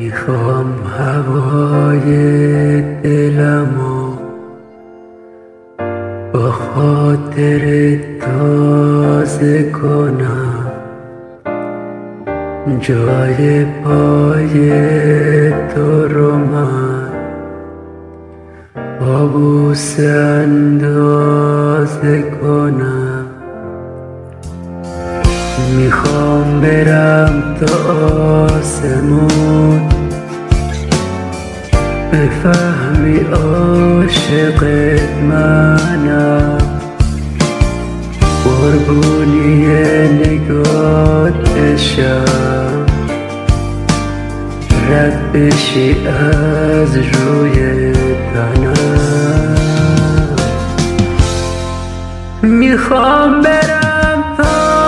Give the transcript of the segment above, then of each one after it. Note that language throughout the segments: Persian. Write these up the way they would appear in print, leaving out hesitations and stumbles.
میخوام هوای دلمو با خاطر تازه کنم، جای پای تو رو من با بوسه اندازه کنم. میخوام برم تا آسمون بفهمی عاشقت منم، قربونی نگات بشم، رد بشی از روی تنم. میخوام برم تا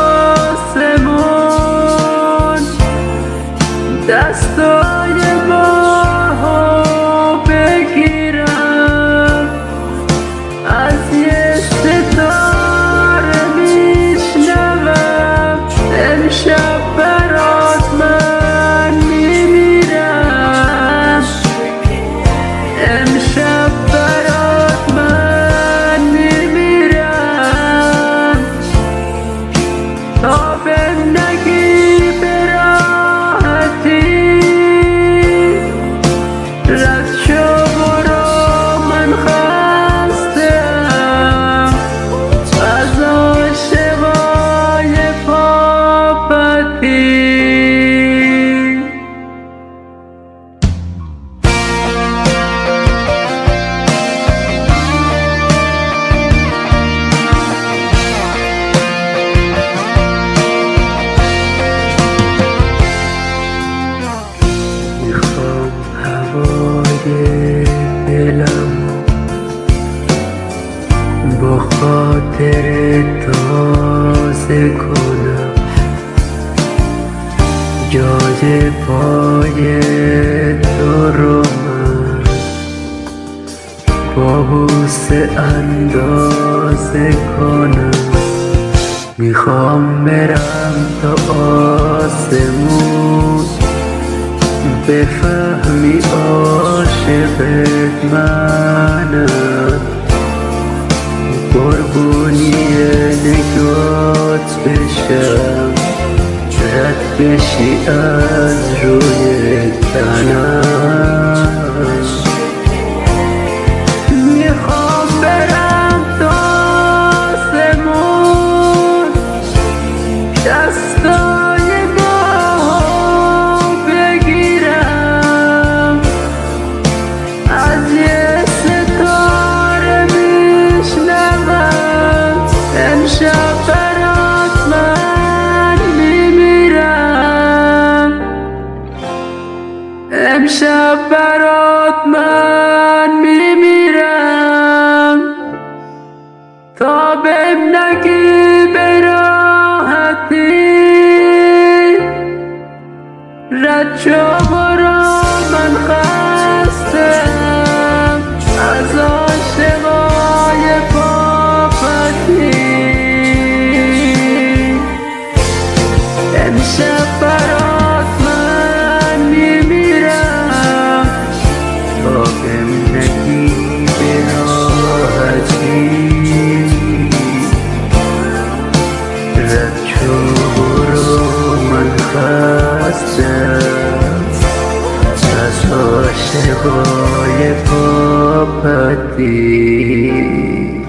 آسمون دستای ماهو بگیرم، از یه ستاره میشنوم امشب برات من میمیرم، امشب برات من میمیرم. تا بهم نگی به راحتی رد شو برو، من خسته‌ام از عاشقای پاپتی. میخوام هوای دلم با خاطر تازه کنم، جای پای تو رو من با بوسه اندازه کنم. میخوام برم تا آسمون بفهمی عاشقت منم، قربونی نگات بشم، رد بشی از روی تنم. میخوام برم تا آسمون دستای ماهو بگیرم، از یه ستاره میشنوم امشب برات من میمیرم، امشب برات من میمیرم. تا بهم نگی به راحتی رد شو برو، من خسته‌ام از عاشقای پاپتی. امشب برات من میمیرم، تا بهم نگی به راحتی رد شو برو، من خسته‌ام از عاشقای پاپتی.